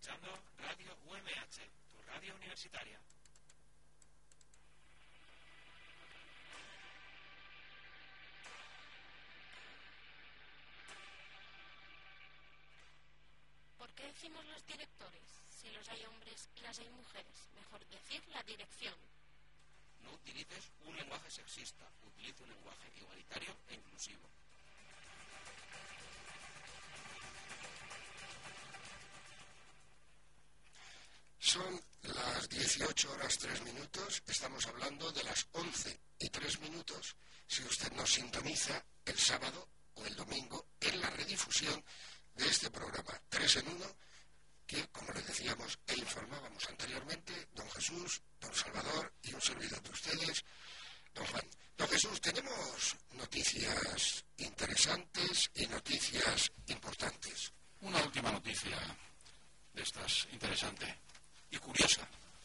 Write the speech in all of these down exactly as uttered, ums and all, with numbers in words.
escuchando Radio U M H, tu radio universitaria. ¿Por qué decimos los directores? Si los hay hombres y las hay mujeres. Mejor decir la dirección. No utilices un lenguaje sexista, utiliza un lenguaje igualitario e inclusivo. Son las dieciocho horas tres minutos, estamos hablando de las once y tres minutos, si usted nos sintoniza el sábado o el domingo en la redifusión de este programa tres en uno, que, como les decíamos e informábamos anteriormente, don Jesús, don Salvador y un servidor de ustedes, don Juan. Don Jesús, tenemos noticias interesantes y noticias importantes. Una última noticia de estas interesante y curiosa.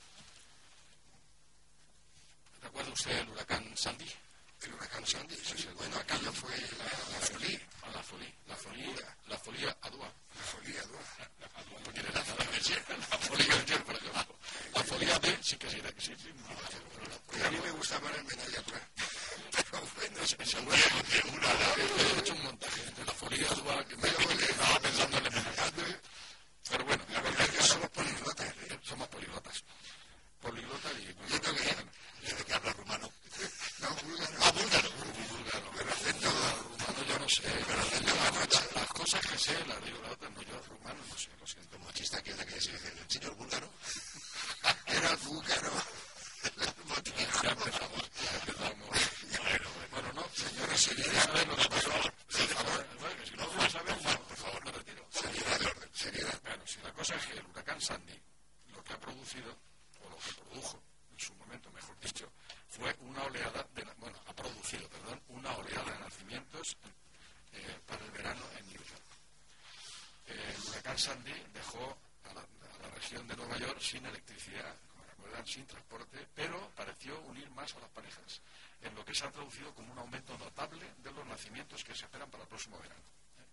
¿Recuerda usted el huracán Sandy? El huracán Sandy, sí, sí. Bueno, aquello fue la, la folie. La folie, la folie, la folie a Dua. La folie a Dua. No quiere la folie ayer, por ejemplo. La folie B sí que sí, sí, sí. A mí me gusta más el menadiatura. Pero bueno, se seguramente una he hecho un montaje entre la folie a Dua, que me estaba pensando en el menadiatura. Pero bueno, la verdad es que somos políglotas. Somos políglotas. Políglotas y... ¿Y esto qué es? ¿De qué habla rumano? No, búlgaro. Ah, búlgaro. Búlgaro. Pero acento rumano yo no sé. Pero acento las, las cosas que sé las digo, las otras no. Yo rumano no sé, lo siento. Machista, que es la que se dice el señor búlgaro. Era el búlgaro. Ya empezamos. Ya empezamos. Bueno, bueno, no, señores, seriedad. A ver lo que pasó. Por favor. Bueno, si no lo saben, por favor, me retiro. Seriedad de orden, seriedad. Bueno, si la cosa es que el huracán Sandy lo que ha producido, o lo que produjo en su momento, mejor dicho, fue una oleada, de, bueno, ha producido, perdón, una oleada de nacimientos eh, para el verano en New York. Eh, el huracán Sandy dejó a la, a la región de Nueva York sin electricidad, como recuerdan, sin transporte, pero pareció unir más a las parejas, en lo que se ha traducido como un aumento notable de los nacimientos que se esperan para el próximo verano.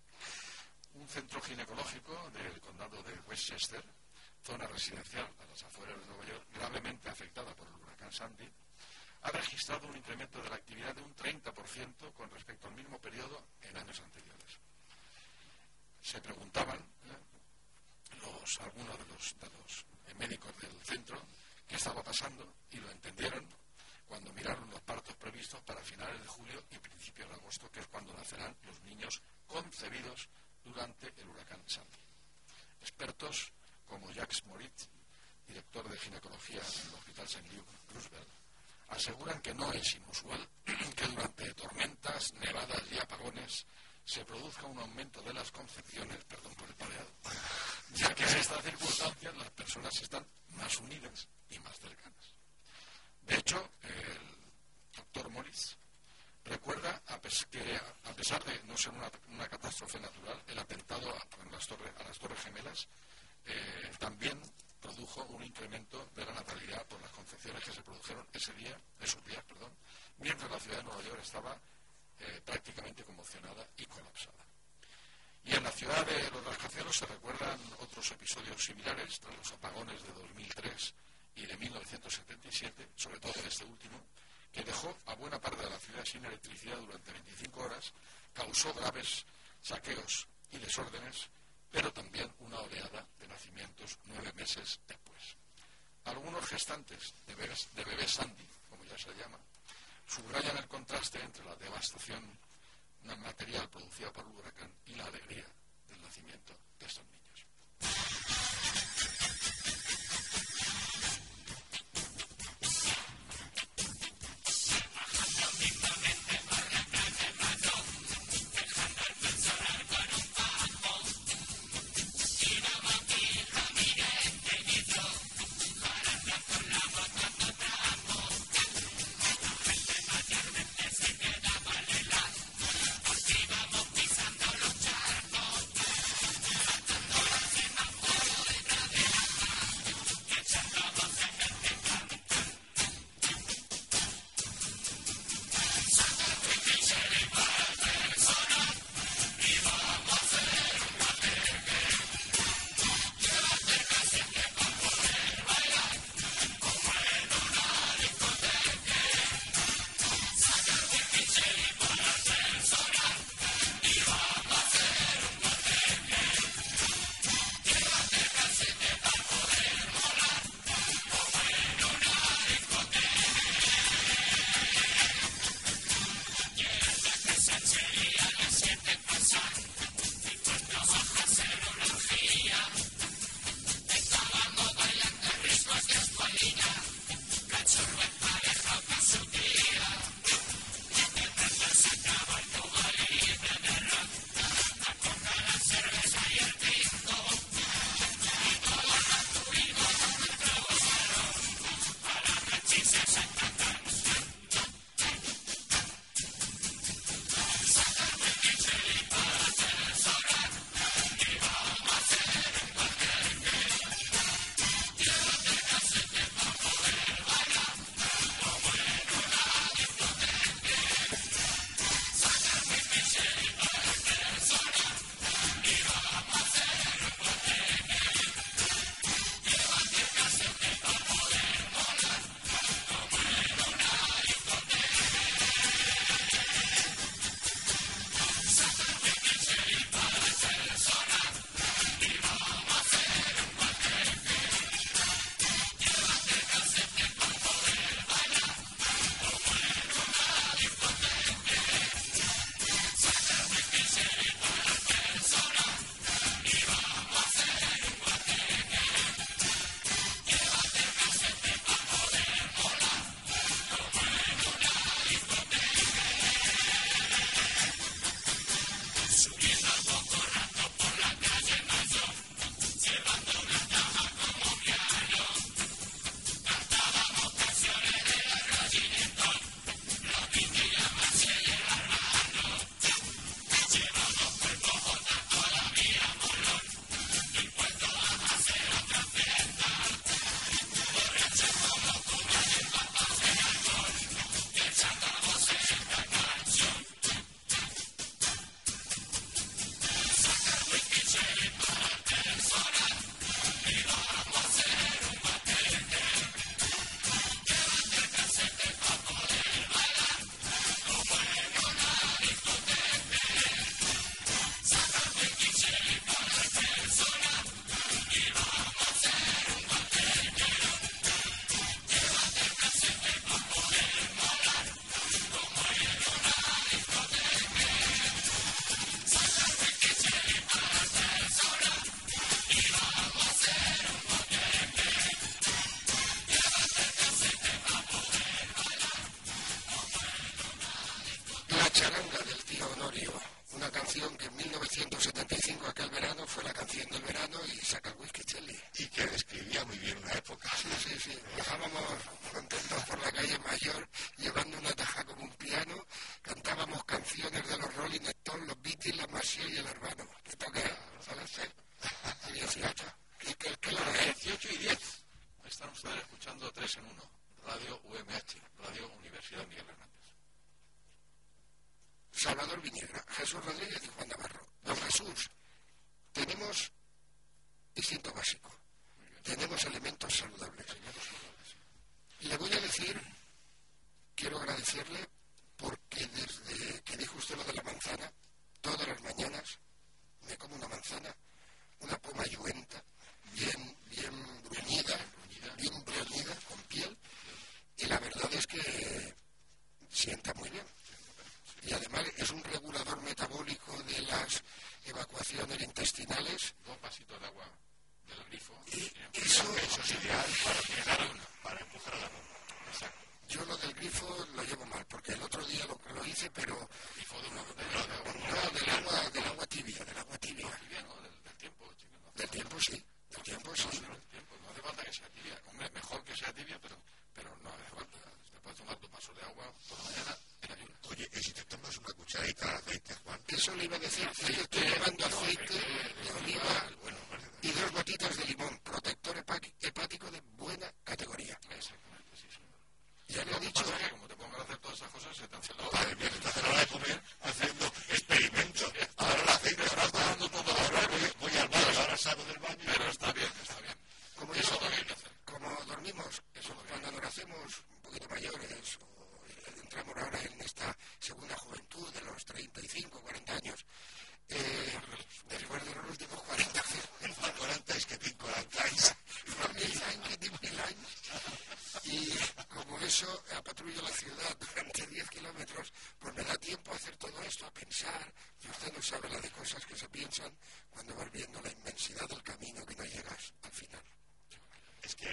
Un centro ginecológico del condado de Westchester, zona residencial a las afueras de Nueva York, gravemente afectada por el huracán Sandy, ha registrado un incremento de la actividad de un treinta por ciento con respecto al mismo periodo en años anteriores. Se preguntaban ¿eh? los, algunos de los, de los médicos del centro qué estaba pasando y lo entendieron cuando miraron los partos previstos para finales de julio y principios de agosto, que es cuando nacerán los niños concebidos durante el huracán Sandy. Expertos como Jacques Moritz, director de ginecología en el Hospital Saint Luke Roosevelt, aseguran que no es inusual que durante tormentas, nevadas y apagones se produzca un aumento de las concepciones, perdón por el pareado, ya que en estas circunstancias las personas están más unidas y más cercanas. De hecho, el doctor Moritz recuerda a pes- que a pesar de no ser una, una catástrofe natural, el atentado a, a, las, torre, a las Torres Gemelas eh, también produjo un incremento de la natalidad por las concepciones que se produjeron ese día, esos días, perdón, mientras la ciudad de Nueva York estaba eh, prácticamente conmocionada y colapsada. Y en la ciudad de los rascacielos se recuerdan otros episodios similares tras los apagones de dos mil tres y de mil novecientos setenta y siete, sobre todo este último, que dejó a buena parte de la ciudad sin electricidad durante veinticinco horas, causó graves saqueos y desórdenes, pero también una oleada de nacimientos nueve meses después. Algunos gestantes de bebés, de bebés Sandy, como ya se llama, subrayan el contraste entre la devastación material producida por el huracán y la alegría del nacimiento de estos niños. Vamos pisando los charcos. instinto básico. Tenemos alimentos saludables. Le voy a decir, quiero agradecerle, porque desde que dijo usted lo de la manzana, todas las mañanas me como una manzana, una poma lluenta, bien, bien bruñida, bien bruñida, con piel, y la verdad es que sienta muy bien. Y además es un regulador metabólico de las evacuaciones intestinales. Dos vasitos de agua del grifo. Y eso, Eso es ideal para llegar una, para empujar a la bomba. Exacto. yo lo del grifo lo llevo mal, porque el otro día lo, lo hice, pero Grifo de una botella de agua. no, del agua, del agua tibia, del agua tibia. Tibia, ¿no? Del, del tiempo, chico. No hace Del falta- tiempo sí, del tiempo sí. No, del tiempo. No hace falta que sea tibia. Hombre, mejor que sea tibia, pero, pero no hace falta. Te puedes tomar dos vasos de agua por la mañana en ayunas. Oye, ¿y si te tomas una cucharadita de aceite, Juan? Eso le iba a decir, es que estoy llevando aceite de oliva Bueno, vale. y dos gotitas de limón, protector hepa- hepático de buena categoría. Exactamente, sí, sí. Ya le he dicho, Pasa que como te pongan a hacer todas esas cosas, se te hace la hora. Madre mía, estás a la hora de comer haciendo experimentos. Ahora el aceite, ahora está dando todo. Ahora voy, voy al baño, ahora salgo del baño. Pero está bien, está bien. como, Eso yo- es lo que hay que hacer. como dormimos, eso, cuando nos hacemos un poquito mayores, o entramos ahora en esta segunda juventud de los treinta y cinco, cuarenta años, eh, después de los últimos cuarenta, El cuarenta es que tinc quaranta anys. mil años, que tengo mil años, y como eso, patrullo la ciudad durante diez kilómetros, pues me da tiempo a hacer todo esto, a pensar, y usted no sabe la de cosas que se piensan cuando vas viendo la inmensidad del camino que no llegas al final. Es que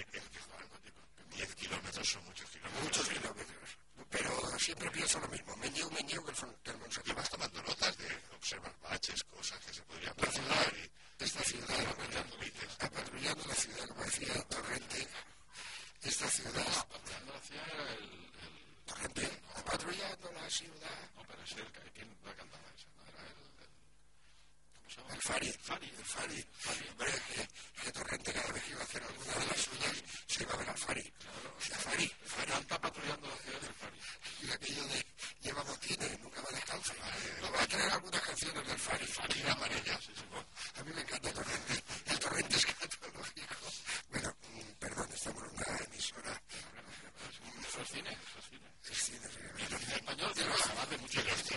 diez kilómetros son muchos kilómetros. Muchos kilómetros, pero siempre pienso lo mismo, me llevo, me llevo que el fron- del Y Montsec. vas tomando notas de observar baches, cosas que se podrían La ciudad, mejorar y esta ciudad, apretando límites. a patrullando la ciudad, como decía Torrente, esta ciudad, Patrullando la ciudad era el, el... Torrente, a patrullando la ciudad, No, pero es el que... ¿Quién la cantaba esa? No, era el... el ¿Cómo se llama? el Fari, Fari. el Fari, hombre, que, que Torrente cada vez que iba a hacer alguna de las suyas, se iba a ver al Fari, o sea, Fari, Fari, Canta patrullando la ciudad del Fari. y aquello de lleva botines, nunca va descalzo, no va a traer algunas canciones del Fari, Fari la amarilla, a mí me encanta Torrente, el Torrente escatológico, bueno, mm, perdón, estamos en una emisora, Eso es cine, eso es cine. es cine, sí, El cine español tiene además de muchos cines.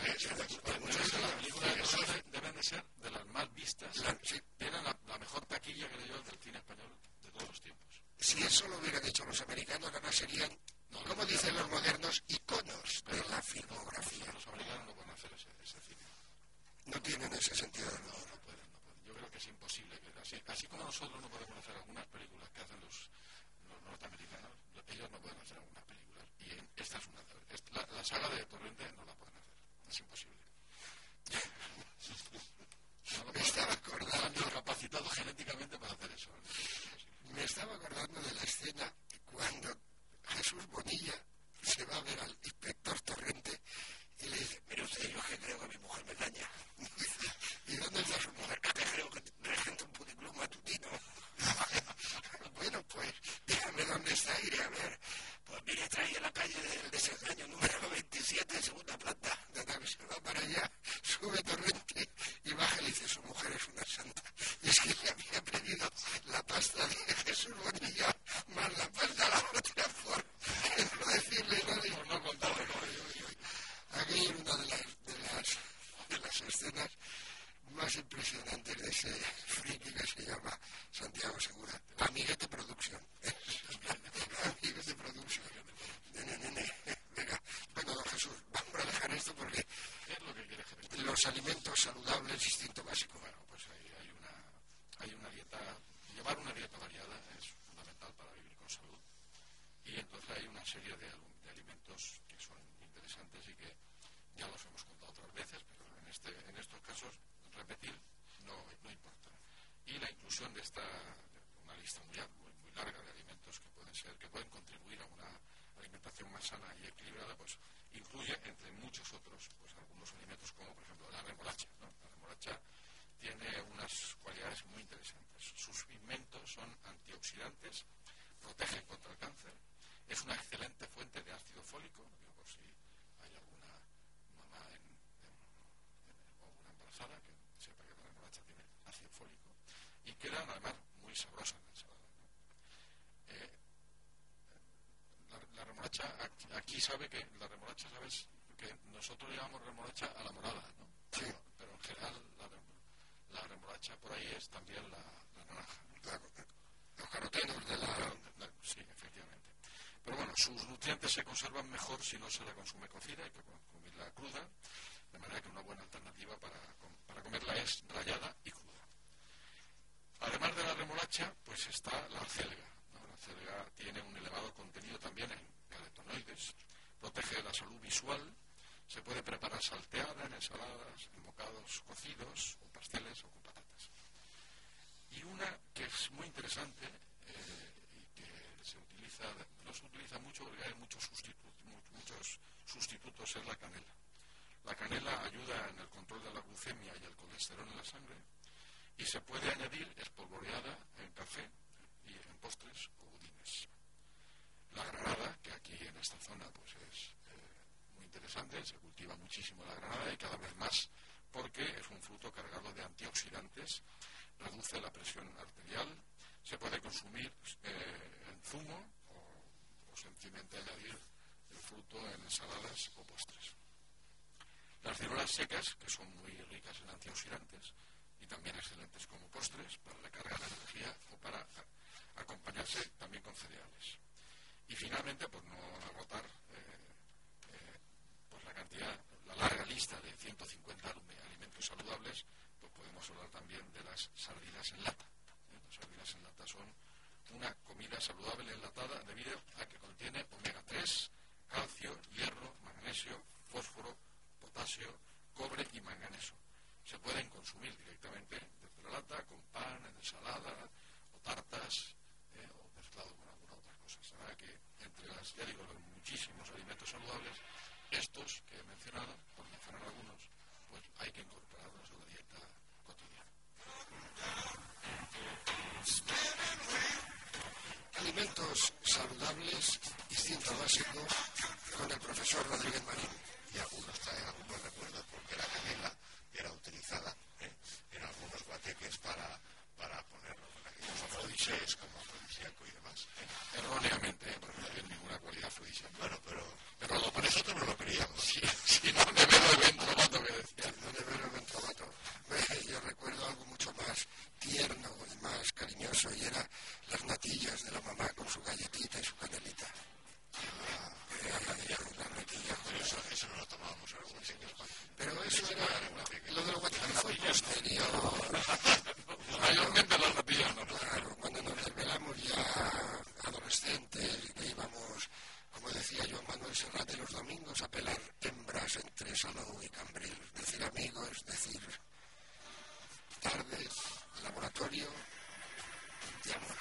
Las películas de Torrente deben de ser de las más vistas. la- sí, Tienen la, la mejor taquilla, creo yo, del cine español de todos los tiempos. si eso lo hubieran hecho los americanos, ahora serían, como dicen los modernos, iconos de la filmografía. Los americanos no pueden hacer ese, ese cine. No tienen ese sentido del humor. No pueden, no pueden. Yo creo que es imposible. Que así, así como nosotros no podemos hacer algunas películas que hacen los, los norteamericanos, ellos no pueden hacer algunas películas. Y en- esta es una de ellas. La, la saga de Torrente no la pueden hacer. Es imposible. No lo Me estaba pueden. acordando, Están incapacitados genéticamente para hacer eso. me estaba acordando de la escena cuando Jesús Bonilla se va a ver al inspector Torrente y le dice, mire usted, yo es que creo que mi mujer me engaña. ¿Y dónde está su mujer? Que creo que regenta un puticlub matutino. Bueno, pues, dígame dónde está, iré a ver. Pues mire, está ahí en la calle del desengaño número veintisiete, segunda planta. Total, se va para allá, sube Torrente y baja y le dice, su mujer es una santa. Y es que le había pedido la pasta de Jesús Bonilla más la pasta de la otra por no decirle nada. Por no contarlo con ellos. Aquella era una de las, de las, de las escenas más impresionantes de ese friki que se llama Santiago Segura. Amiguete Production. Amiguete Production. Nene, nene. Venga, bueno, don Jesús, vamos a dejar esto porque ¿Qué es lo que quieres que te cuente? los alimentos saludables, instinto básico. Bueno, pues hay, hay, una, hay una dieta, llevar una dieta variada es fundamental para vivir con salud. Y entonces hay una serie de, alu- de alimentos que son interesantes y que ya los hemos contado otras veces, pero en, este, en estos casos repetir no, no importa. Y la inclusión de esta, una lista muy, muy, muy larga de alimentos que pueden ser, que pueden contribuir a una alimentación más sana y equilibrada, pues incluye entre muchos otros pues algunos alimentos como por ejemplo la remolacha, ¿no? La remolacha tiene unas cualidades muy interesantes. Sus pigmentos son antioxidantes, protegen contra el cáncer, es una excelente fuente de ácido fólico, digo, por si hay alguna mamá en, en, en, o una embarazada que sepa que la remolacha tiene ácido fólico, y quedan además muy muy sabrosa en la ensalada, ¿no? Eh, la, la remolacha, aquí, aquí sabe que la remolacha, sabes que nosotros llamamos remolacha a la morada, ¿no? Sí. Pero, pero en general la, la remolacha por ahí es también la, la naranja, ¿no? Claro, los carotenos de la... La, sí, efectivamente. Pero bueno, sus nutrientes se conservan mejor si no se la consume cocida, hay que consumirla cruda, de manera que una buena alternativa para, para comerla es rallada y cruda. Además de la remolacha, pues está la acelga, ¿no? La acelga tiene un elevado contenido también en carotenoides, protege la salud visual, se puede preparar salteada en ensaladas, en bocados cocidos o pasteles o con patatas. Y una que es muy interesante eh, y que se utiliza, no se utiliza mucho porque hay muchos sustitutos, muchos sustitutos, es la canela. La canela ayuda en el control de la glucemia y el colesterol en la sangre y se puede añadir espolvoreada en café y en postres o budines. La granada, que aquí en esta zona pues es eh, muy interesante, se cultiva muchísimo la granada y cada vez más porque es un fruto cargado de antioxidantes, reduce la presión arterial, se puede consumir eh, en zumo o, o sencillamente añadir el fruto en ensaladas o postres. Las ciruelas secas, que son muy ricas en antioxidantes y también excelentes como postres para recargar la energía o para a, acompañarse también con cereales. Y finalmente, por no agotar eh, eh, pues la cantidad, la larga lista de ciento cincuenta alimentos saludables, pues podemos hablar también de las sardinas en lata. ¿eh? Las sardinas en lata son una comida saludable enlatada debido a que contiene omega tres, calcio, hierro, magnesio, fósforo, potasio, cobre y manganeso. Se pueden consumir directamente desde la lata, con pan, en ensalada, o tartas, eh, o mezclado con alguna otra cosa. Sabrá que entre las, ya digo, los muchísimos alimentos saludables, estos que he mencionado, por mencionar algunos, pues hay que incorporarlos a la dieta cotidiana. Alimentos saludables, instinto básico, con el profesor Rodríguez Marín. Y algunos traen algunos recuerdos porque la canela era utilizada ¿eh? en algunos guateques para, para ponerlo en aquellos afrodisíacos como afrodisíaco y demás. ¿eh? Erróneamente, ¿eh? Porque no tiene ninguna cualidad afrodisíaca. Bueno, pero, pero lo por nosotros no lo queríamos. Sí, sí, no de vero de ventrovato que decía. No de vero ventrovato. Yo recuerdo algo mucho más tierno y más cariñoso y era las natillas de la mamá con su galletita y su canelita. Ah, eh, las natillas. Pero eso, eso no lo tomábamos en algún sitio. Pero eso era lo del guateque fue posterior. Mayormente las natillas no. Claro, cuando nos desvelamos ya adolescentes y que íbamos, como decía Joan Manuel Serrat, los domingos a pelar hembras entre Salou y Cambrils. Decir amigos, decir tardes, laboratorio de amor.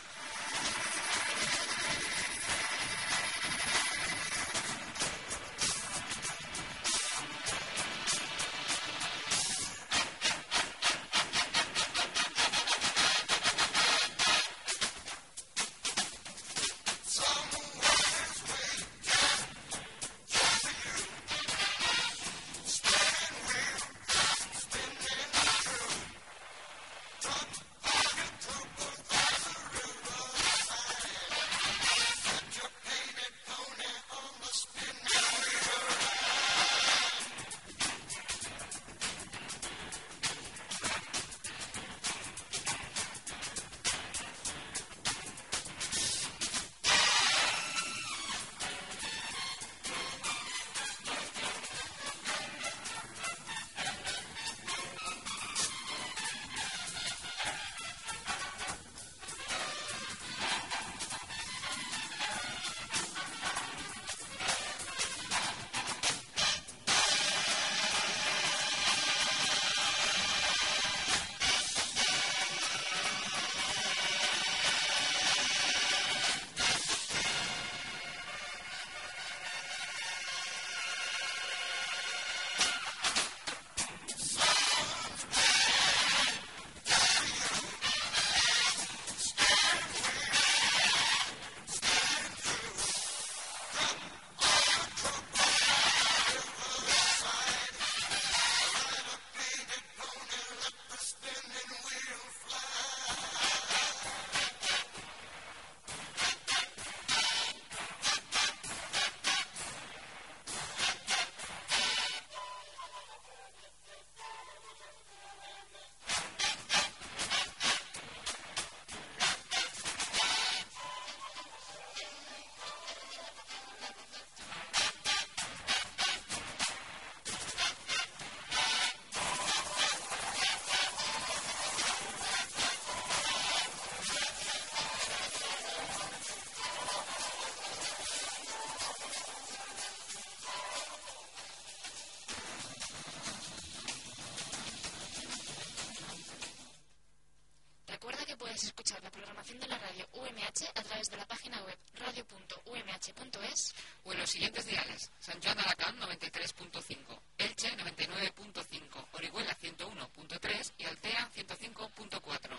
Recuerda que puedes escuchar la programación de la radio U M H a través de la página web radio punto u m h punto es o en los siguientes diales: San Joan de Alacant noventa y tres punto cinco, Elche noventa y nueve punto cinco, Orihuela ciento uno punto tres y Altea ciento cinco punto cuatro.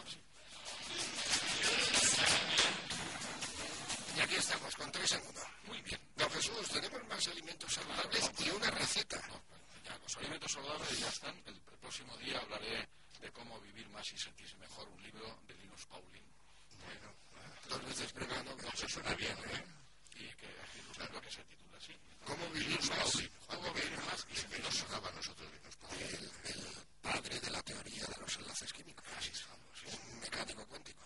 Y aquí estamos, con tres en uno. Muy bien. Don Jesús, tenemos más alimentos saludables y una receta. No, ya, los alimentos saludables ya están. El, el próximo día hablaré de cómo vivir más y sentirse mejor, un libro de Linus Pauling. Bueno, dos veces vegano, que Eso suena bien, ¿eh? Y que es un libro que se titula así. ¿Cómo vivir más? ¿Cómo vivir más y Que sentirse nos sonaba a nosotros Linus Pauling. El, el padre de la teoría de los enlaces químicos. Así estamos, sí. Un mecánico cuántico.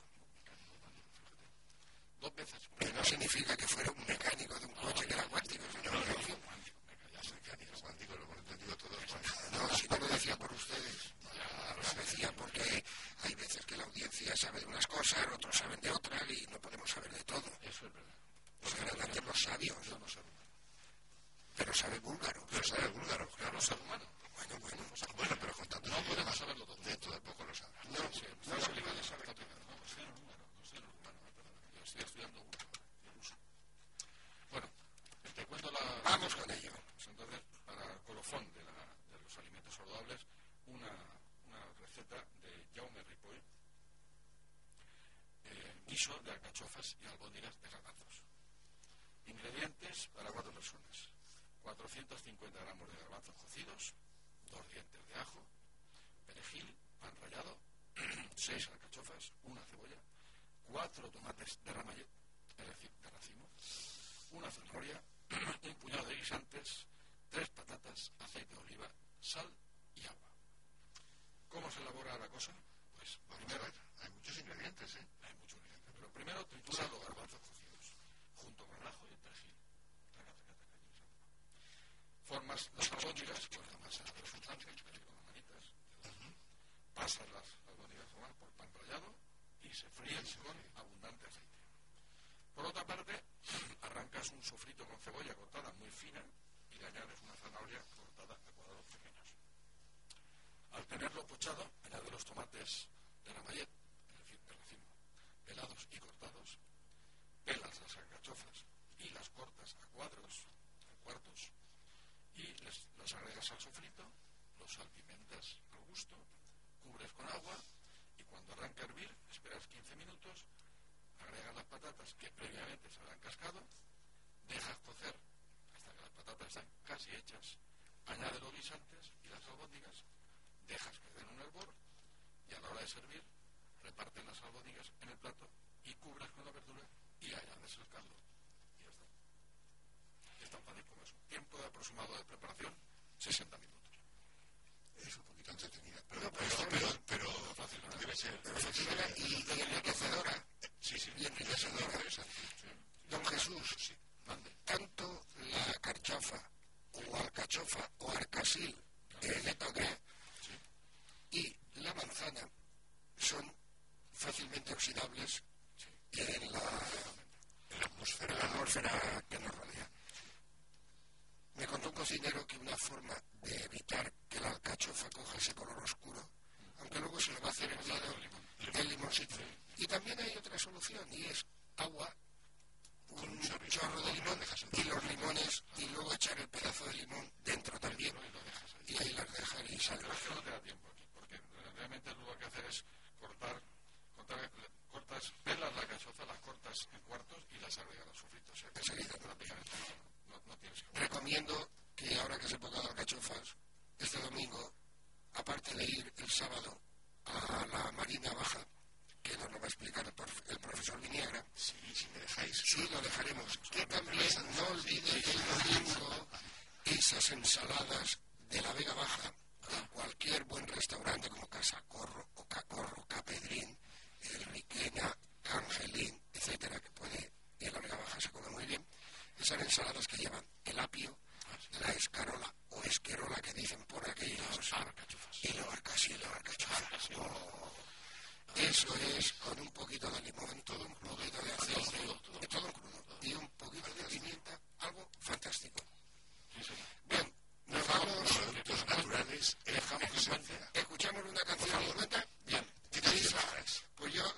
dos veces? Que no significa que fuera un mecánico de un coche que era cuántico. Sino No, no, que- ya sé, mecánico cuántico, lo hemos entendido todos. no, si no lo decía por ustedes. Lo decía porque hay veces que la audiencia sabe de unas cosas, otros saben de otras y no podemos saber de todo. Eso es verdad. Los grandes, los sabios, Yo no soy humano. pero sabe búlgaro. Pero sabe búlgaro, claro. No soy humano. Bueno, bueno, Bueno, pero contando. No podemos saberlo todo. Dentro de poco lo sabrá. no, Sí, no no se se puede saber. No, estoy en el número, no estoy en el humano, perdón. Yo estoy estudiando uso, el uso. Bueno, te cuento la... Vamos con ello. Pues entonces, para el colofón de, la, de los alimentos saludables, una, una receta de Jaume Ripoll, eh, guiso de alcachofas y albóndigas de garbanzos. Ingredientes para cuatro personas: cuatrocientos cincuenta gramos de garbanzos cocidos, dos dientes de ajo, perejil, pan rallado, seis alcachofas, una cebolla, cuatro tomates de ramallet, es decir, de racimo, una zanahoria, un puñado de guisantes, tres patatas, aceite de oliva, sal y agua. ¿Cómo se elabora la cosa? Pues Vamos a primero, ver, hay muchos ingredientes, ¿eh? hay muchos ingredientes, pero primero tritura los garbanzos cocidos, junto con el ajo y el perejil. Taca, taca, taca, y guisando. Formas las albóndigas, pues la masa resultante, con las manitas, pasas las albóndigas formadas por pan rallado y se fríen con abundante aceite. Por otra parte, arrancas un sofrito con cebolla cortada muy fina y le añades una zanahoria cortada a cuadrados pequeños. Al tenerlo pochado, añade los tomates de ramallet, es decir, de racimo, pelados y cortados, pelas las alcachofas y las cortas a cuadros, a cuartos, y les, las agregas al sofrito, los salpimentas al gusto, cubres con agua y cuando arranca a hervir, esperas quince minutos, agregas las patatas que previamente se habrán cascado, dejas cocer hasta que las patatas están casi hechas, añade los guisantes y las albóndigas, dejas que den un hervor y a la hora de servir reparten las albóndigas en el plato y cubres con la verdura y añades el caldo y ya está. Es tan fácil como eso. Tiempo de aproximado de preparación sesenta minutos. Es un poquito entretenida. Pero, pero, pero, pero, Fácil, ¿no? debe ser. Efectiva y, y enriquecedora. Sí, sí. Y enriquecedora. Don Jesús, Sí, mande. tanto la carchofa o alcachofa o arcasil en etogré y la manzana son fácilmente oxidables en la, En la atmósfera. en la atmósfera que nos rodea. Me contó un cocinero que una forma de evitar que la alcachofa coja ese color oscuro, aunque luego se le va a hacer el lado el limoncito. Y también hay otra solución y es agua, un chorro de limón y los limones y luego echar el pedazo de limón dentro también y ahí las dejar y salen. Pero es que no te da tiempo aquí, porque realmente lo que hay que hacer es cortar, cortar cortas, pelas la cachofa, las cortas en cuartos y las agregas al sofrito. O sea, que Enseguida. prácticamente no, no, no tienes que... Recomiendo que ahora que se pongan las alcachofas, este domingo, aparte de ir el sábado a la Marina Baja, que nos lo va a explicar el, prof, el profesor Viniegra, Sí, si me dejáis. sí lo dejaremos, que también no olvide el domingo esas ensaladas de la Vega Baja, de cualquier buen restaurante como Casa Corro o Cacorro, Capedrín, el Riquena, Angelín, etcétera, que puede, y en la Vega Baja se come muy bien, esas ensaladas que llevan el apio, la escarola o esquerola que dicen por aquellos, y los arcasillos, alcachofas. Oh, eso es con un poquito de limón, todo un poquito de aceite, y todo en crudo, y un poquito de pimienta, algo fantástico. Bien, nos vamos, Productos naturales. Dejamos que cuente. escuchamos una canción y cuenta. Bien. ¿Qué te dice? Pues yo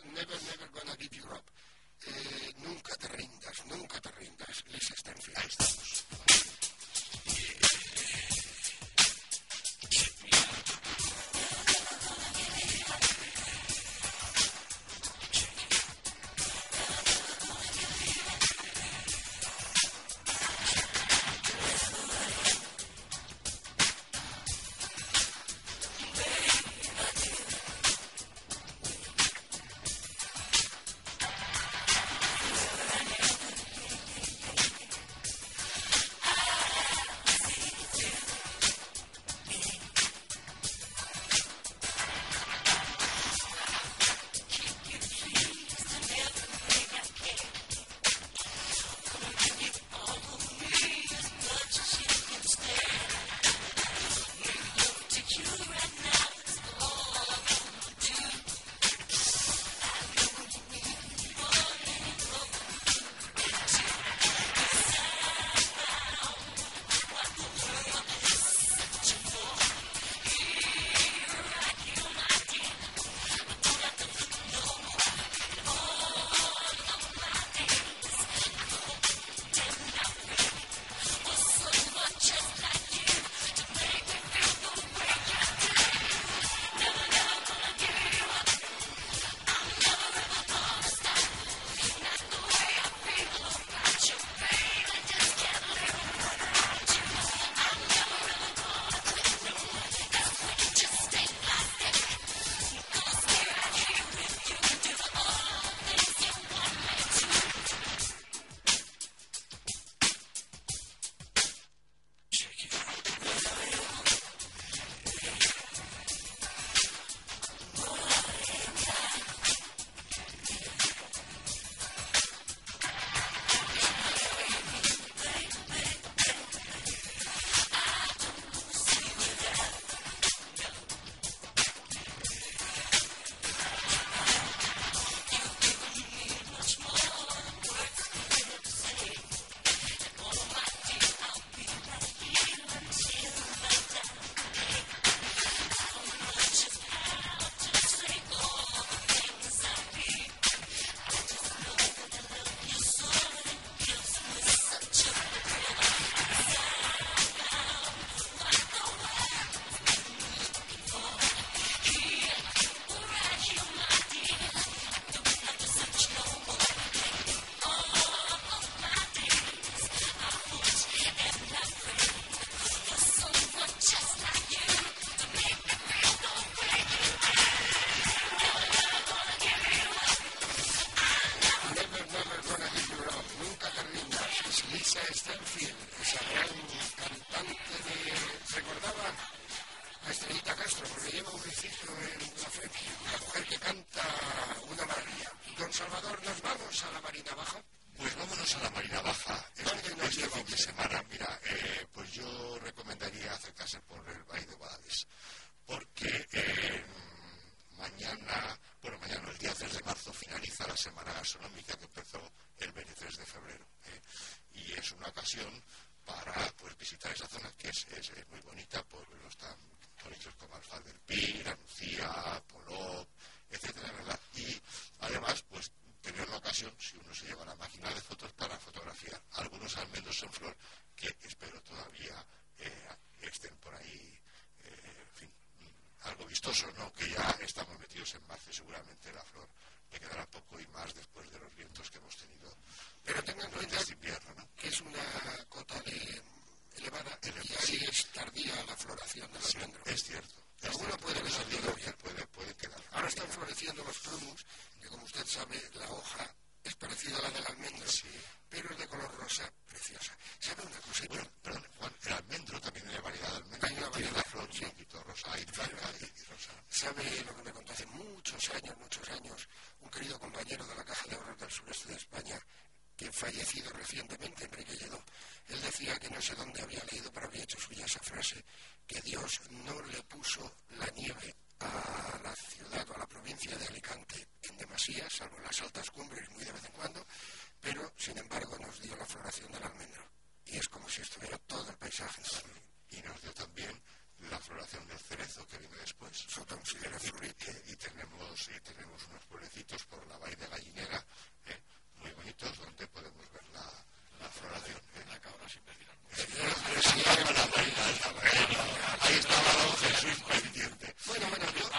Salvador, ¿nos vamos a la Marina Baja? Pues vámonos a la Marina Baja. Este, este fin de semana, mira, eh, pues yo recomendaría acercarse por el Valle de Guadalest, porque eh, mañana, bueno, mañana, el día tres de marzo, finaliza la semana gastronómica que empezó el veintitrés de febrero. Eh, y es una ocasión para pues visitar esa zona que es, es, es muy bonita, pueblos tan bonitos como Alfaz del Pi, La Nucía, Polop, etcétera, ¿verdad? Y además, pues tener la ocasión, si uno se lleva la máquina de fotos, para fotografiar algunos almendros en flor que espero todavía eh, estén por ahí, eh, en fin, algo vistoso, ¿no? Que ya estamos metidos en marzo y seguramente la flor le quedará poco y más después de los vientos que hemos tenido. Pero tengan en cuenta este invierno, ¿no? Que es una cota de elevada El, y ahí es tardía la floración del sí, almendro. es cierto. Es Alguno cierto, puede eso decidir digo, bien. puede, puede quedar. Ahora están floreciendo los plumus, que como usted sabe, la hoja es parecida a la del almendro, Sí. pero es de color rosa, preciosa. ¿Sabe una cosita? Bueno, perdón, Juan, el almendro también hay variedad de almendro. Hay una Tiene variedad, la flor sí. un poquito rosa y blanca y, y rosa. ¿Sabe lo que me contó hace muchos años, muchos años, un querido compañero de la Caja de Ahorros del sureste de España, que fallecido recientemente, Enrique Lledó? Él decía que no sé dónde había leído, pero había hecho suya esa frase, que Dios no le puso la nieve a la ciudad o a la provincia de Alicante en demasía, salvo en las altas cumbres muy de vez en cuando, pero sin embargo nos dio la floración del almendro. Y es como si estuviera todo el paisaje. Y nos dio también la floración del cerezo que viene después. Eso considera florir. Y, y, tenemos, y tenemos unos pueblecitos por la Valle de Gallinera, ¿eh? Muy bonitos, donde podemos ver la, la floración. ¿eh? La cabra sin decir algo. Ahí estaba don Jesús pendiente. Bueno, bueno, yo,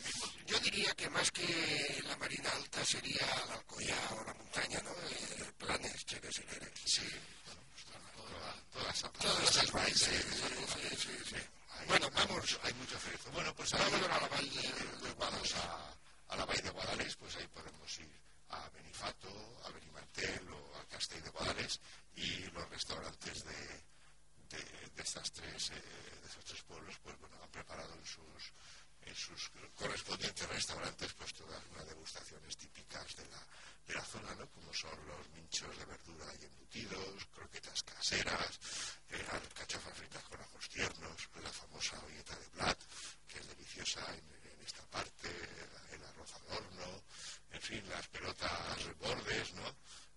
yo diría que más que la Marina Alta sería la Alcoyá o la montaña, ¿no? Eh, planes, cheques y leres. Sí, bueno, pues toda, toda esa Todas esas valles, sí, sí, sí, sí. Ahí Bueno, hay vamos, mucho- hay mucho cerezo. Bueno, pues ahí, vámonos a la Valle de pues Guadalest. vamos a, a la Valle de Guadalest, pues ahí podemos ir a Benifato, a Benimartel o al Castell de Guadalest y los restaurantes de, de, de estas tres, eh, de estos tres pueblos, pues bueno, han preparado en sus en sus correspondientes restaurantes pues todas unas degustaciones típicas de la, de la zona, ¿no? Como son los minchos de verdura y embutidos, croquetas caseras, eh, alcachofas fritas con ajos tiernos, la famosa olleta de blat, que es deliciosa en, en esta parte, el, el arroz al horno, en fin, las pelotas bordes, ¿no?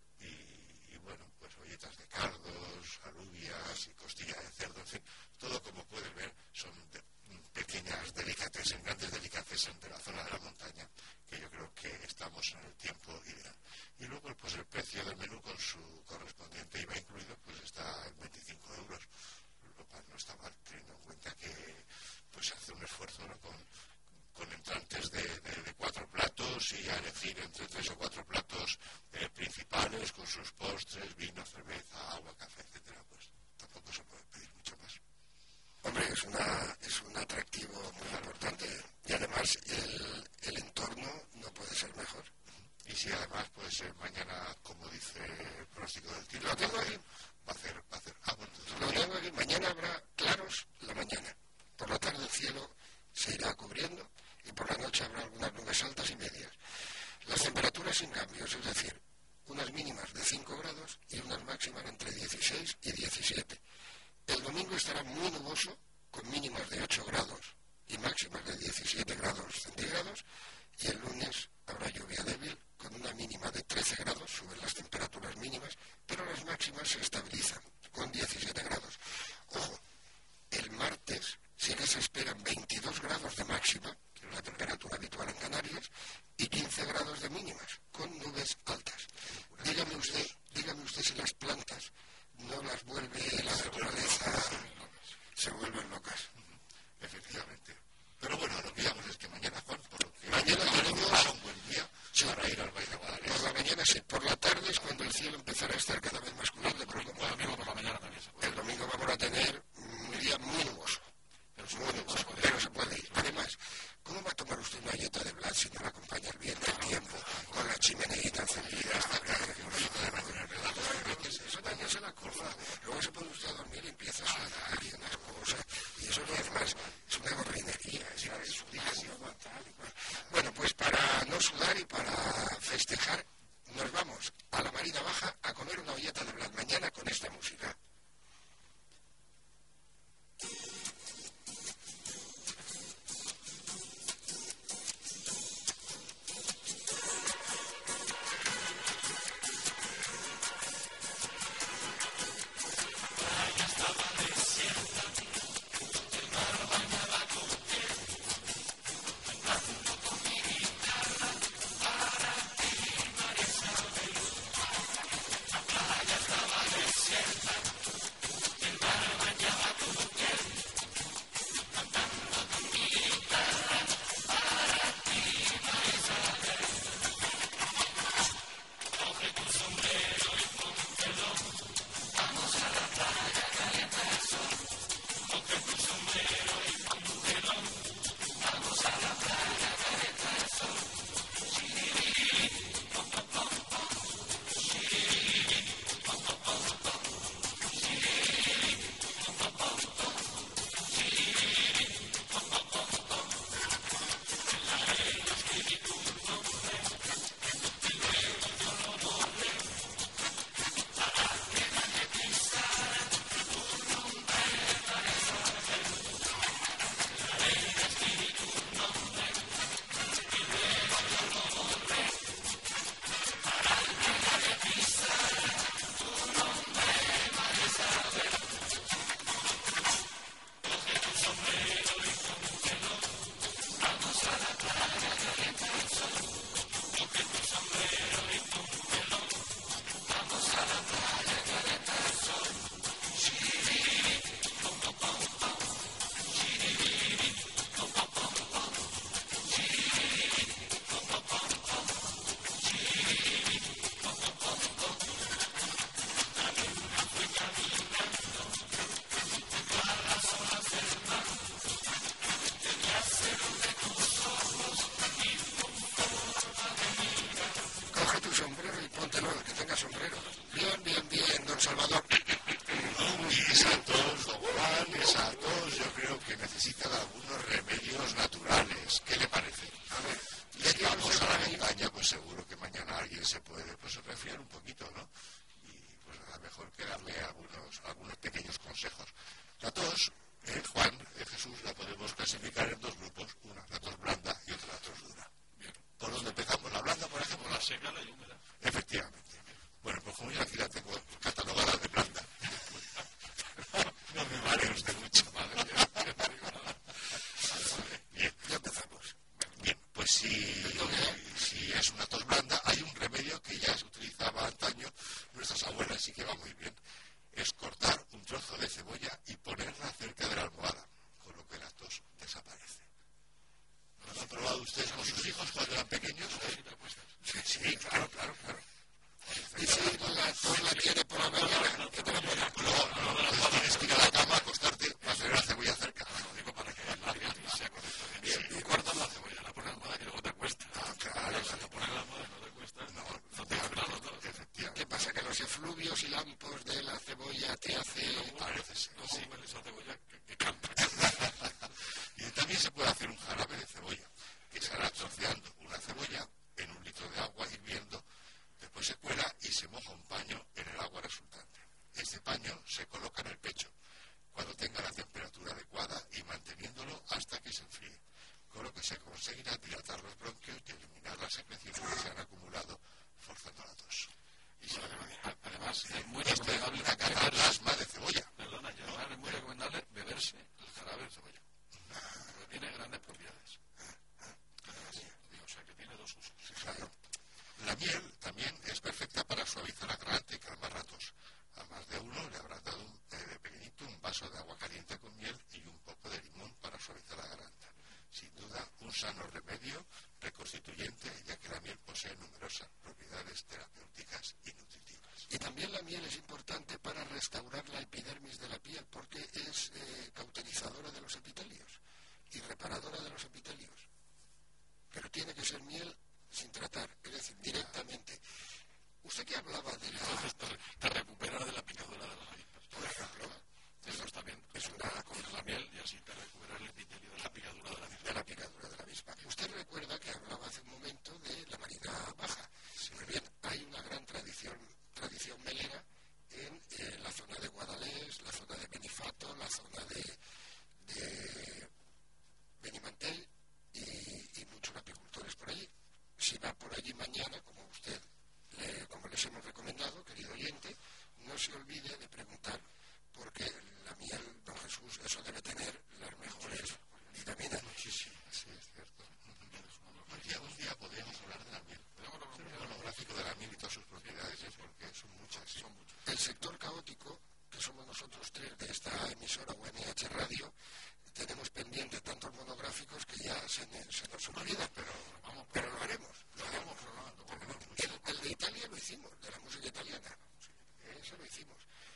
Y, y bueno, pues olletas de cardos, alubias y costilla de cerdo, en fin, todo como pueden ver son de, pequeñas delicatessen, grandes delicatessen de la zona de la montaña, que yo creo que estamos en el tiempo ideal. Y luego pues el precio del menú con su correspondiente I V A incluido pues está en veinticinco euros, lo cual no está mal, teniendo en cuenta que pues se hace un esfuerzo, ¿no? con, con entrantes de, de, de cuatro platos y a elegir entre tres o cuatro platos eh, principales con sus postres, vino, cerveza, agua, café, etcétera, pues tampoco se puede pedir mucho más. Hombre, es, una, es un atractivo muy importante y además el, el entorno no puede ser mejor. Y si además puede ser mañana, como dice el pronóstico del tiempo, Lo tengo va a aquí. hacer, va a hacer, va a hacer, ah, bueno, entonces Lo mañana- tengo aquí. Mañana habrá claros la mañana. Por la tarde el cielo se irá cubriendo y por la noche habrá algunas nubes altas y medias. Las temperaturas sin cambios, es decir, unas mínimas de cinco grados y unas máximas entre dieciséis y diecisiete. El domingo estará muy nuboso, con mínimas de ocho grados y máximas de diecisiete grados centígrados, y el lunes habrá lluvia débil, con una mínima de trece grados, suben las temperaturas mínimas, pero las máximas se estabilizan, con diecisiete grados. Ojo, el martes sí que se esperan veintidós grados de máxima, que es la temperatura habitual en Canarias, y quince grados de mínimas, con nubes altas. Dígame usted, dígame usted si las plantas no las vuelve la naturaleza, se vuelven locas. efectivamente. Pero bueno, lo que digamos es que mañana, Juan, por lo que Mañana tenemos- para un buen día Sí. para ir al Valle de Guadalest. Por la mañana sí, por la tarde es cuando el cielo empezará a estar cada vez más cubierto, pero como festejar, nos vamos a la Marina Baja a comer una olleta de Blat mañana con esta música.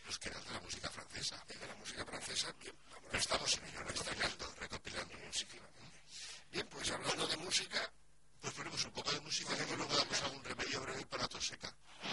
Los que eran de la música francesa. El de la música francesa, bien, vamos, Pero estamos en ello, recopilando, recopilando música. bien, pues hablando de música, Pues ponemos un poco de música y luego damos algún remedio breve para tos seca.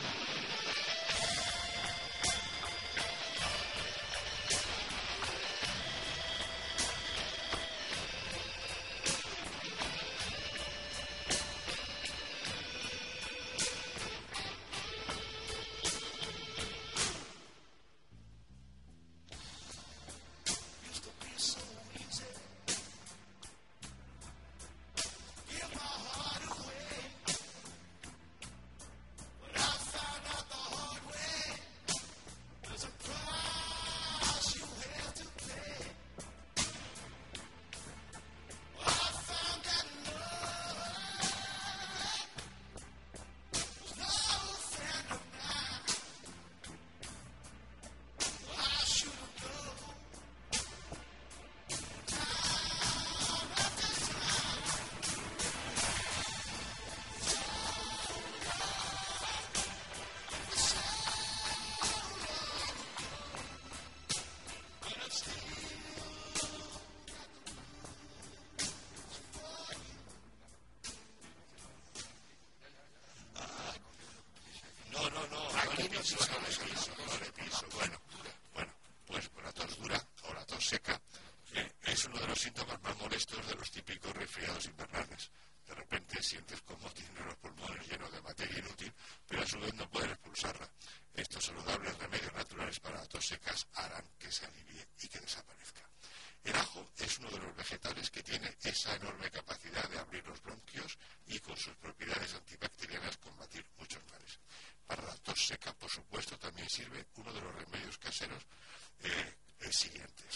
No, no, no, no le piso, no le piso, no le piso. Bueno, bueno, pues con la tos dura o la tos seca eh, es uno de los síntomas más molestos de los típicos resfriados invernales. De repente sientes como tienes los pulmones llenos de materia inútil, pero a su vez no puedes expulsarla. Estos saludables remedios naturales para la tos secas harán que se alivie y que desaparezca. El ajo es uno de los vegetales que tiene esa enorme capacidad de abrir los bronquios y con sus propiedades antibacterianas combatir muchos males. Para la tos seca, por supuesto, también sirve uno de los remedios caseros eh, eh, siguientes.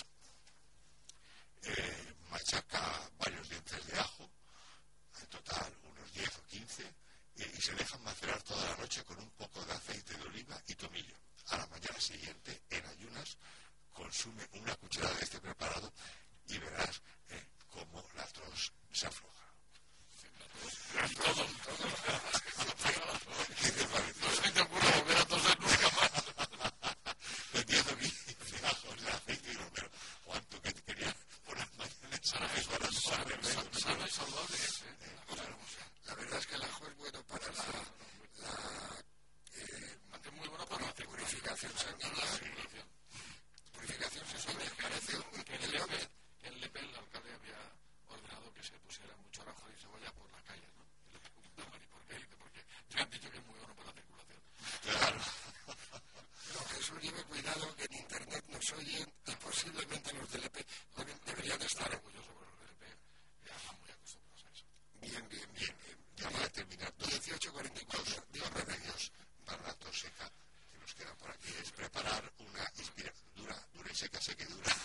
Eh, machaca varios dientes de ajo, en total unos diez o quince, eh, y se dejan macerar toda la noche con un poco de aceite de oliva y tomillo. A la mañana siguiente, en ayunas, consume una cucharada de este preparado y verás eh, cómo la tos se afloja. Todo, todo. ¿Qué te parece? No se te ocurre volver a toser nunca más. Entiendo que hice ajos de aceite y romero. ¿Cuánto que te quería poner mañana? Sana y saludable es, ¿eh? claro, la verdad es que el ajo es bueno para la, la eh, Es muy bueno para la purificación sanguínea. Purificación sanguínea, parece un Que en Lepe, en Lepe el alcalde había ordenado que se pusiera mucho ajo y cebolla por la calle, ¿no? Y le preguntaban, ¿y por qué? Porque te han dicho que es muy bueno para la circulación. Claro. Pero Jesús, lleve cuidado que en internet nos oyen y posiblemente los del E P deben, deberían de estar orgulloso por los del E P, que ya están muy acostumbrados a eso. bien, bien, bien, bien. Ya para terminar, dos, dieciocho cuarenta y cuatro. dos remedios para la tos seca que nos quedan por aquí es preparar una inspiración dura, dura y seca, seca y dura.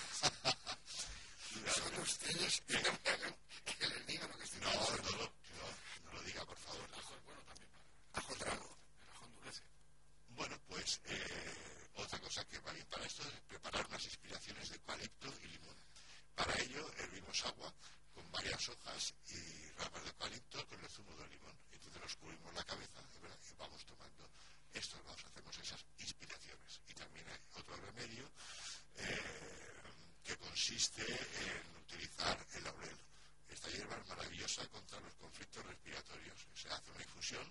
Dura, Son dura. ustedes y no me hagan que les diga lo que estoy No, no, pensando. no, no, no lo diga, por favor. El ajo es bueno también para... Ajo trago. El ajo endurece. Bueno, pues eh, otra cosa que va bien para esto es preparar unas inspiraciones de eucalipto y limón. Para ello hervimos agua con varias hojas y ramas de eucalipto con el zumo de limón. Entonces nos cubrimos la cabeza ¿verdad? Y vamos tomando esto, vamos, hacemos esas inspiraciones. Y también hay otro remedio eh, que consiste en utilizar el laurel. Esta hierba es maravillosa contra los conflictos respiratorios. Se hace una infusión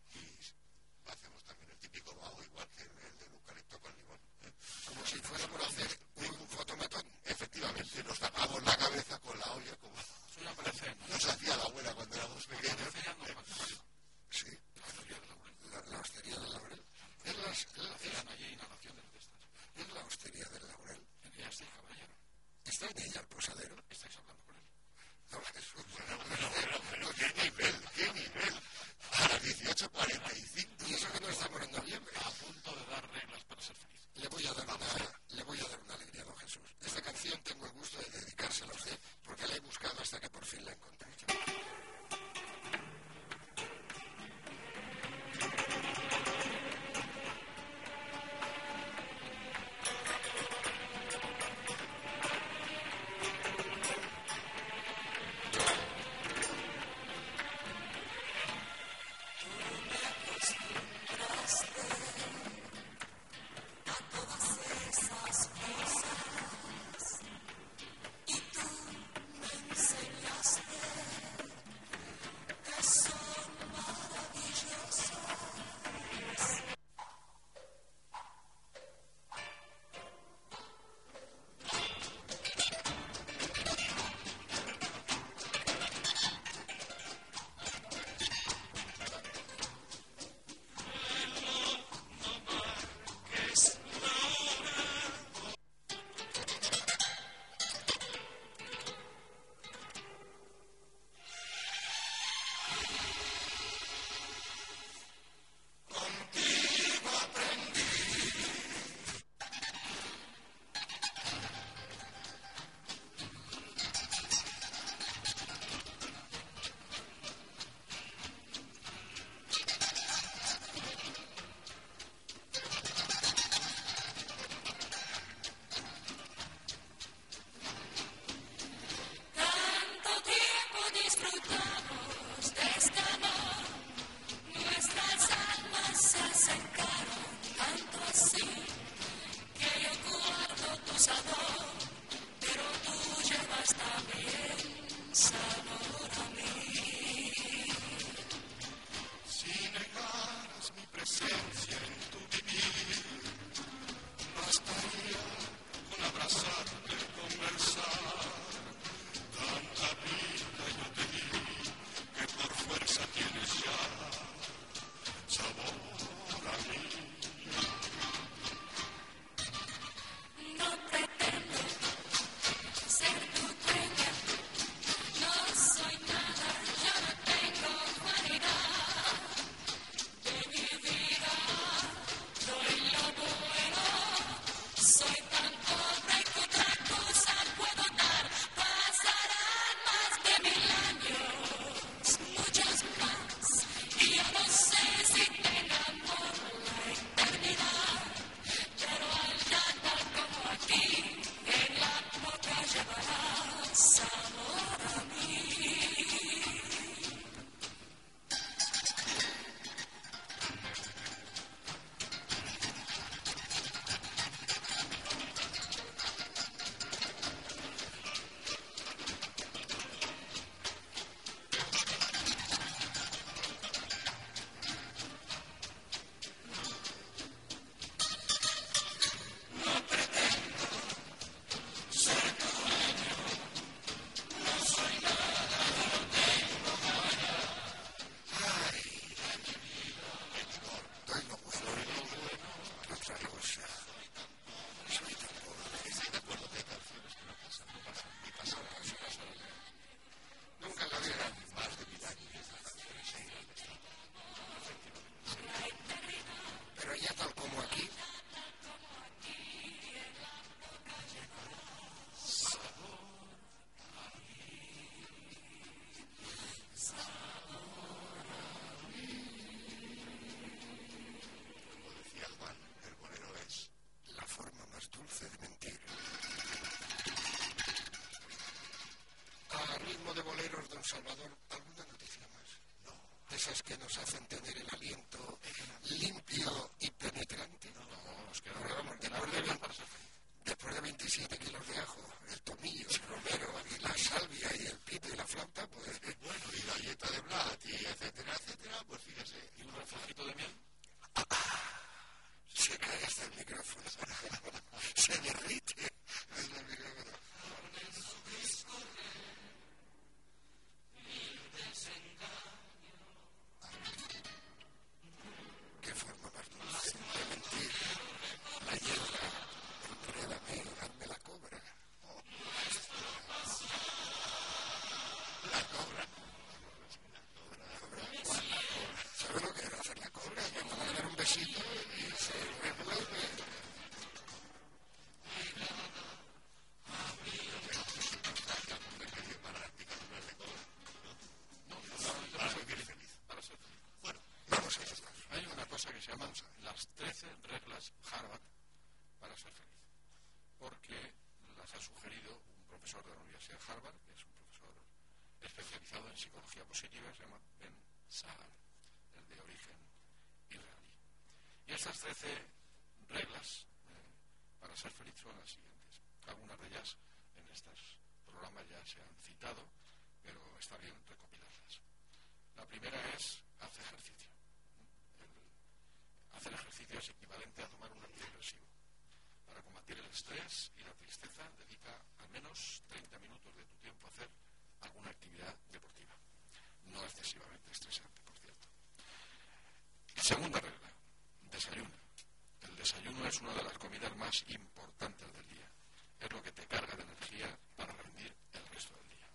y hacemos también el típico vaho, igual que el, el del eucalipto con limón. ¿eh? Como si fuera por hacer un fotomatón. Efectivamente, nos tapamos la cabeza con la olla como Eso ya parece... nos hacía la abuela cuando éramos pequeños. Parece ya no falta Sí, la teoría de laurel. la, la hostería del laurel. Es, las, es, Hacían allí inhalaciones de estas. es la hostería del laurel. Ya estoy, caballero. ¿Está en ella el posadero? Estáis hablando con él. No, Jesús. Bueno, bueno, bueno, bueno, qué nivel, qué nivel. A las dieciocho cuarenta y cinco. Y eso que no estamos en noviembre. A punto de dar reglas para ser feliz. Le voy a dar una, le voy a dar una alegría a don Jesús. Esta canción tengo el gusto de dedicársela a usted porque la he buscado hasta que por fin la encontré. A todo hacer mensajito de miel. Se cae hasta el micrófono. Se derrite hasta el micrófono. Qué forma más dulce de mentir. La hierba, enrédame, hazme la cobra. Oh. La cobra. La cobra. ¿Sabes lo que era hacer la cobra? Cuando va a dar un besito y se revuelve. Para ser feliz. Bueno, vamos a ello. Hay una cosa que se llama las trece reglas Harvard para ser feliz, porque las ha sugerido un profesor de la Universidad de Harvard, que es un profesor especializado en psicología positiva, se llama Ben Shahar, el de origen israelí. Y estas trece reglas eh, para ser feliz son las siguientes. Algunas de ellas en estos programas ya se han citado, pero está bien recopilarlas. La primera es haz ejercicio. El, hacer ejercicio es equivalente a tomar un antidepresivo. Para combatir el estrés y la tristeza, dedica al menos treinta minutos de tu tiempo a hacer alguna actividad deportiva. No excesivamente estresante, por cierto. Segunda regla, desayuna. El desayuno es una de las comidas más importantes del día. Es lo que te carga de energía para rendir el resto del día.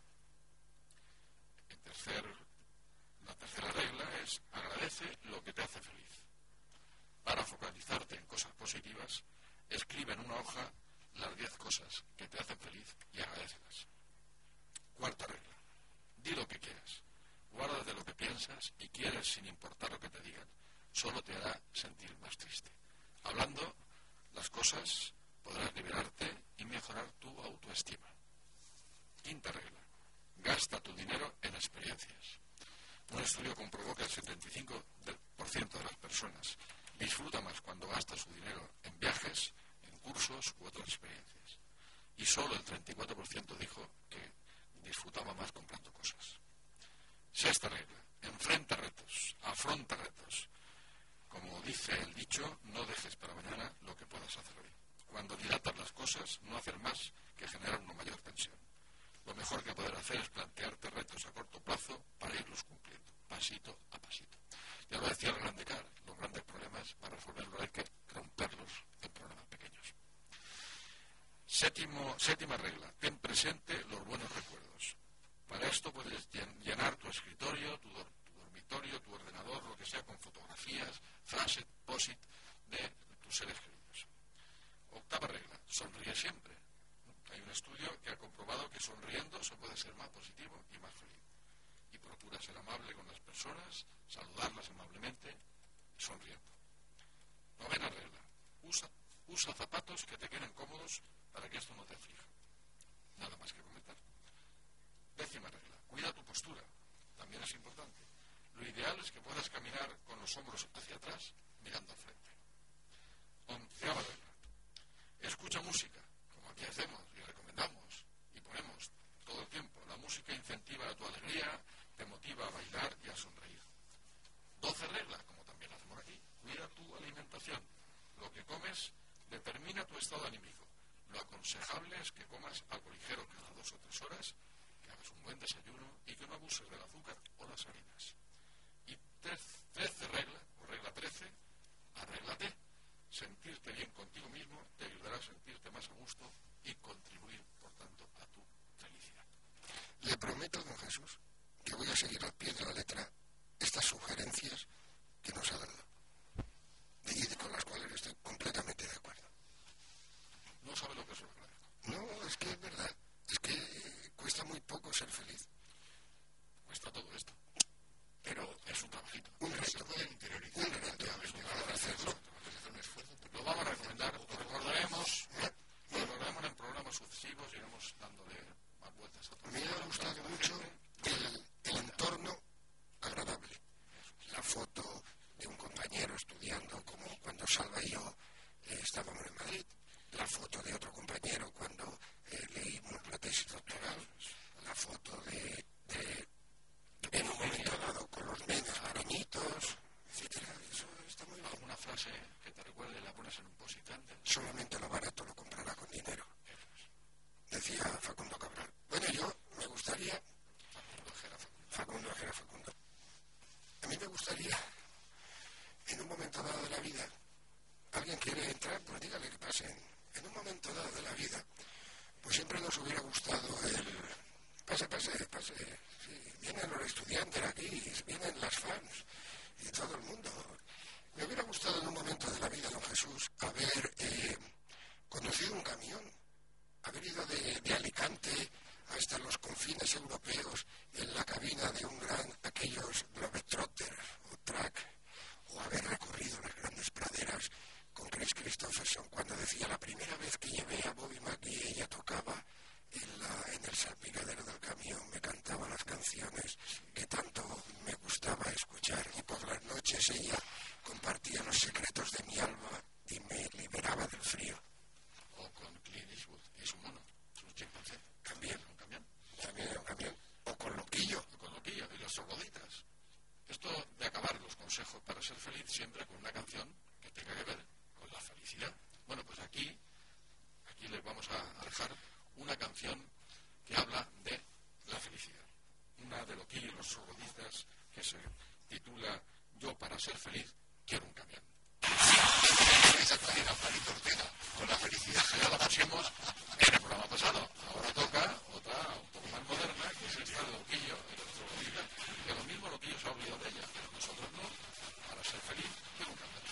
En tercer, la tercera regla es agradece lo que te hace feliz. Para focalizarte en cosas positivas, escribe en una hoja las diez cosas que te hacen feliz y agradécelas. Cuarta regla, di lo que quieras. Guárdate lo que piensas y quieres sin importar lo que te digan. Solo te hará sentir más triste. Hablando las cosas, podrás liberarte y mejorar tu autoestima. Quinta regla, gasta tu dinero en experiencias. Un estudio comprobó que el setenta y cinco por ciento de las personas disfruta más cuando gasta su dinero en viajes, en cursos u otras experiencias. Y solo el treinta y cuatro por ciento dijo que disfrutaba más comprando cosas. Sexta regla, enfrenta retos, afronta retos. Como dice el dicho, no dejes para mañana lo que puedas hacer hoy. Cuando dilatas las cosas, no hacer más que generar una mayor tensión. Lo mejor que poder hacer es plantearte retos a corto plazo para irlos cumpliendo, pasito a pasito. Ya lo decía el grande Carr, los grandes problemas, para resolverlos hay que romperlos en problemas pequeños. Séptimo, séptima regla, ten presente los buenos recuerdos. Para esto puedes llenar tu escritorio, tu, do, tu dormitorio, tu ordenador, lo que sea, con fotografías, frases, post-it de tus seres queridos. Octava regla, sonríe siempre. Hay un estudio que ha comprobado que sonriendo se puede ser más positivo y más feliz. Y procura ser amable con las personas, saludarlas amablemente, sonriendo. Novena regla, usa, usa zapatos que te queden cómodos para que esto no te aflija. Nada más que comentar. Décima regla, cuida tu postura, también es importante. Lo ideal es que puedas caminar con los hombros hacia atrás, mirando al frente. Onceava regla, escucha música, como aquí hacemos y recomendamos y ponemos todo el tiempo. La música incentiva tu alegría, te motiva a bailar y a sonreír. Doce regla, como también hacemos aquí, cuida tu alimentación. Lo que comes determina tu estado anímico. Lo aconsejable es que comas algo ligero cada dos o tres horas, que hagas un buen desayuno y que no abuses del azúcar o las harinas. Y trece regla, o regla trece, arréglate. Sentirte bien contigo mismo te ayudará a sentirte más a gusto y contribuir, por tanto, a tu felicidad. Le prometo, don Jesús, que voy a seguir al pie de la letra estas sugerencias que nos ha dado y con las cuales estoy completamente de acuerdo. No sabe lo que es lo agradezco. No, es que es verdad. Es que cuesta muy poco ser feliz. Cuesta todo esto. Pero es un trabajito. Un reto. Se puede interiorizar. Un reto. Para hacerlo. Hacer un esfuerzo. Lo vamos a recomendar. Lo recordaremos. Lo recordaremos en programas sucesivos. Iremos dándole más vueltas a todo. A mí me ha gustado mucho el, el entorno agradable. La foto de un compañero estudiando, como cuando Salva y yo eh, estábamos en Madrid. La foto de otro compañero cuando eh, leímos la tesis doctoral. La foto de, de en un momento dado con los nenes pequeñitos, etcétera. frase que te recuerde y la pones en un post-it antes. Solamente lo barato lo comprará con dinero, decía Facundo Cabral. Bueno, yo me gustaría... Facundo Ojera, Facundo. Facundo Ojera, Facundo. A mí me gustaría, en un momento dado de la vida, alguien quiere entrar, pues dígale que pasen. En un momento dado de la vida, pues siempre nos hubiera gustado el... Pase, pase, pase. Sí, vienen los estudiantes aquí, vienen las fans y todo el mundo. Me hubiera gustado en un momento de la vida, don Jesús, haber eh, conducido un camión, haber ido de, de Alicante hasta los confines europeos en la cabina de un gran, aquellos Globetrotter o Track, o haber recorrido las grandes praderas con Chris Christopherson, cuando decía la primera vez que llevé a Bobby McGee, ella tocaba en, la, en el salpicadero del camión, me cantaba las canciones que tanto me gustaba escuchar, y por las noches ella compartía los secretos de mi alma y me liberaba del frío. O con Clint Eastwood y su mono, su chimpancé. También, un camión. También era un camión. O con Loquillo. O con Loquillo y los trogloditas. Esto de acabar los consejos para ser feliz siempre con una canción que tenga que ver con la felicidad. Bueno, pues aquí, aquí les vamos a dejar una canción que habla de la felicidad. Una de Loquillo y los trogloditas que se titula Yo para ser feliz quiero un camión. Esa también era Palito Ortega, con la felicidad. Ya la pusimos en el programa pasado. Ahora toca otra un poco más moderna, que es esta de Loquillo y los trogloditas, que lo mismo Loquillo se ha olvidado de ella, pero nosotros no. Para ser feliz quiero un camión.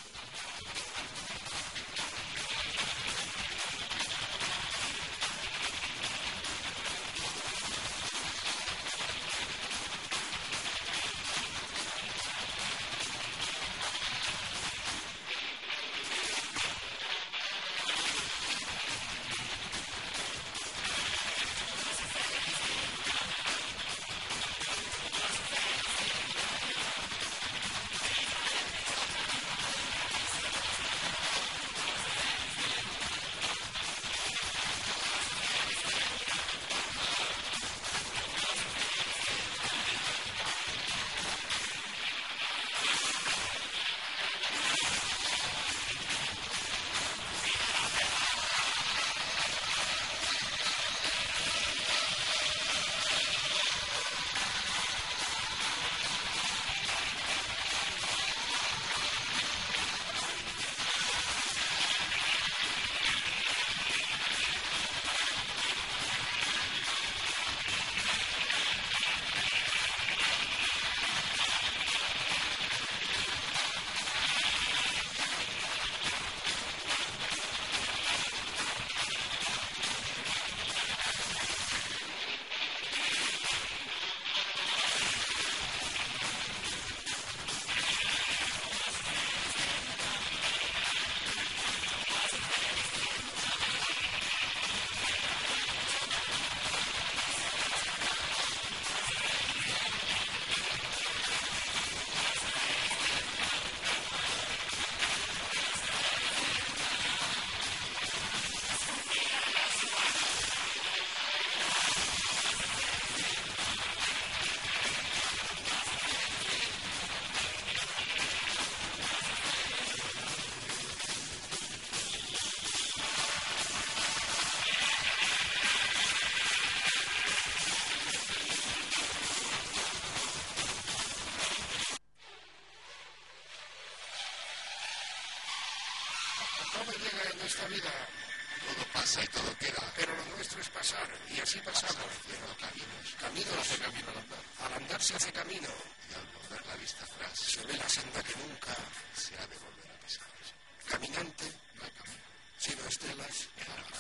Todo llega en esta vida, Todo pasa y todo queda. pero lo nuestro es pasar, y así pasamos. Haciendo caminos. Caminos, Hace camino al andar. al andar se hace camino, Y al volver la vista atrás, se ve la senda que nunca. se ha de volver a pisar. Caminante, No hay camino. sino estelas.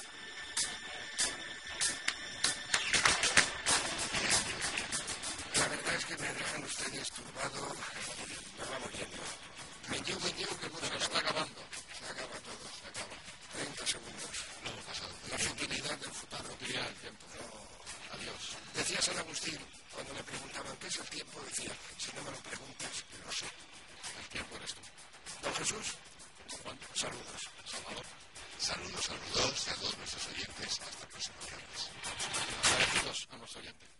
La verdad es que me dejan ustedes turbado. Me vamos yendo. Me llevo, me llevo, que el Se nos está acabando. se acaba todo. Se acaba. treinta segundos. No hemos pasado. La futilidad del futuro. Diría el tiempo. Adiós. Decía San Agustín, cuando le preguntaban qué es el tiempo, decía, si no me lo preguntas, lo sé. El tiempo eres tú. Don Jesús, Juan, saludos. Salvador. Saludos a los dos y a todos nuestros oyentes. Hasta el próximo viernes. Agradecidos a nuestro oyente.